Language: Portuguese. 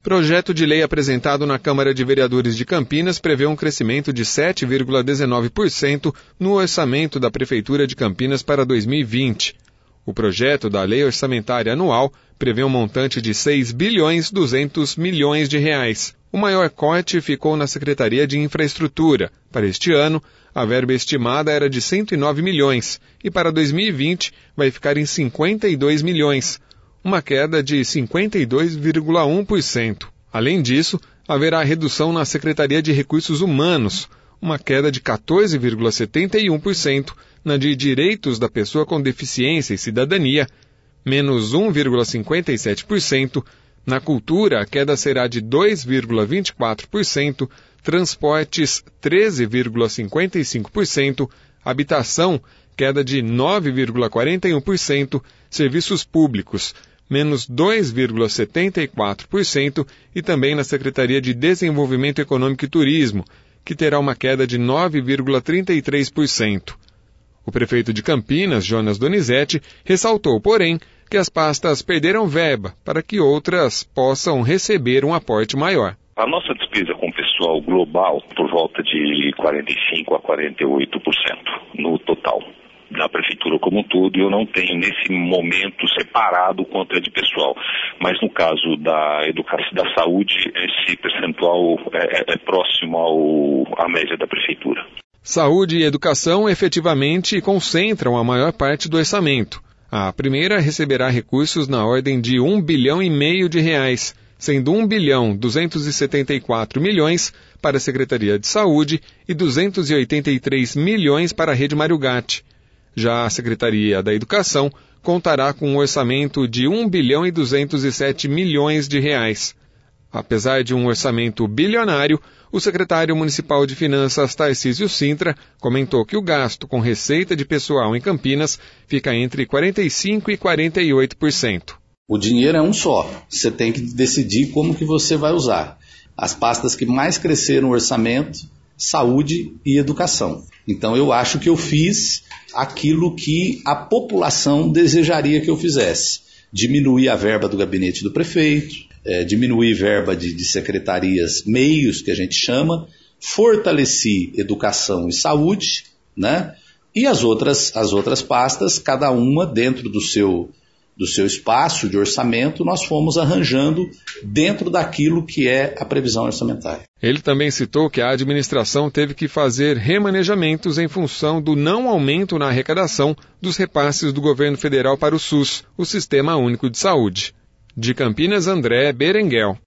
Projeto de lei apresentado na Câmara de Vereadores de Campinas prevê um crescimento de 7,19% no orçamento da Prefeitura de Campinas para 2020. O projeto da Lei Orçamentária Anual prevê um montante de R$ 6,2 bilhões de reais. O maior corte ficou na Secretaria de Infraestrutura. Para este ano, a verba estimada era de 109 milhões e para 2020 vai ficar em 52 milhões, uma queda de 52,1%. Além disso, haverá redução na Secretaria de Recursos Humanos, uma queda de 14,71%, na de Direitos da Pessoa com Deficiência e Cidadania, menos 1,57%, na Cultura a queda será de 2,24%, Transportes 13,55%, Habitação queda de 9,41%, Serviços Públicos menos 2,74% e também na Secretaria de Desenvolvimento Econômico e Turismo, que terá uma queda de 9,33%. O prefeito de Campinas, Jonas Donizete, ressaltou, porém, que as pastas perderam verba para que outras possam receber um aporte maior. A nossa despesa com pessoal global por volta de 45% a 48% no total da prefeitura como um todo. Eu não tenho nesse momento separado quanto é de pessoal, mas no caso da educação e da saúde, esse percentual é próximo à média da prefeitura. Saúde e educação efetivamente concentram a maior parte do orçamento. A primeira receberá recursos na ordem de R$ 1,5 bilhão de reais, sendo R$ 1,274 bilhões para a Secretaria de Saúde e 283 milhões para a Rede Mário Gatti. Já a Secretaria da Educação contará com um orçamento de R$ 1,207 bilhões de reais. Apesar de um orçamento bilionário, o secretário municipal de Finanças, Tarcísio Sintra, comentou que o gasto com receita de pessoal em Campinas fica entre 45% e 48%. O dinheiro é um só, você tem que decidir como que você vai usar. As pastas que mais cresceram no orçamento, saúde e educação. Então eu acho que eu fiz aquilo que a população desejaria que eu fizesse. Diminuir a verba do gabinete do prefeito, diminuir verba de secretarias meios, que a gente chama, fortaleci educação e saúde, né? E as outras pastas, cada uma dentro do seu espaço de orçamento, nós fomos arranjando dentro daquilo que é a previsão orçamentária. Ele também citou que a administração teve que fazer remanejamentos em função do não aumento na arrecadação dos repasses do governo federal para o SUS, o Sistema Único de Saúde. De Campinas, André Berenguel.